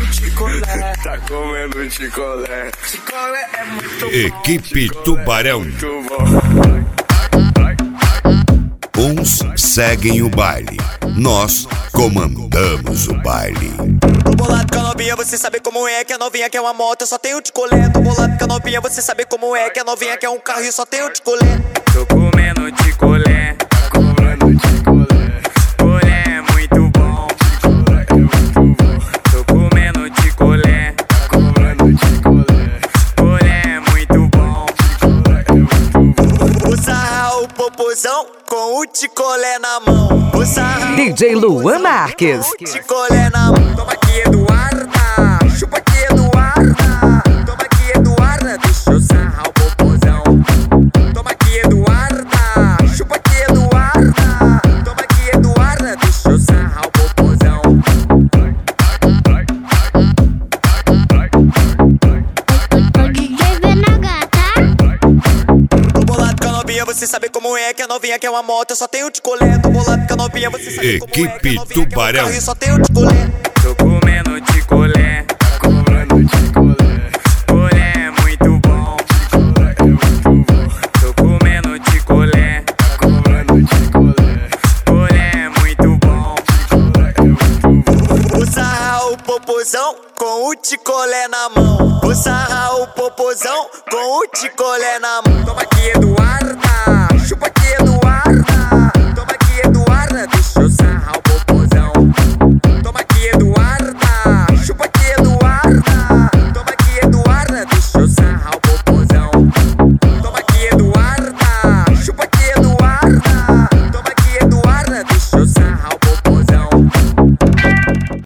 Ticolé. Tá comendo ticolé. Ticolé é muito bom. Equipe Tubarão. Muito bom. Uns seguem o baile, nós comandamos o baile. Tô bolado com a novinha, você sabe como é. Que a novinha quer uma moto, eu só tenho ticolé. Tô bolado com a novinha, você sabe como é. Que a novinha quer um carro e eu só tenho ticolé. Tô comendo ticolé. Comendo ticolé. Ticolé é muito bom. Ticolé é muito bom. Tô comendo ticolé. Comendo ticolé. Ticolé é muito bom. Ticolé é muito bom. Vou sarrar o popozão com o ticolé na mão. Vou sarrar DJ Luan Marques. o ticolé na mão. Toma aqui, Eduarda. Chupa aqui, Eduarda. Toma aqui, Eduarda. Deixa eu sarrar o popozão. Toma aqui, Eduarda. Chupa aqui, Eduarda. Toma aqui, Eduarda. Deixa eu sarrar o popozão. Tô bolado com a novinha, você sabe como é. Que a novinha quer uma moto, eu só tenho ticolé. Tô bolado com a novinha, você sabe como é. Equipe Que a novinha quer um Tubarão. carro e eu só tenho ticolé. Tô comendo ticolé. Comendo ticolé. Ticolé é muito bom. Ticolé é muito bom. Tô comendo ticolé. Comendo ticolé. Ticolé é muito bom. Ticolé é muito bom. Vou sarrar o popozão com o ticolé na mão. Vou sarrar o popozão com o ticolé na mão. Toma aqui, Eduarda. Chupa aqui,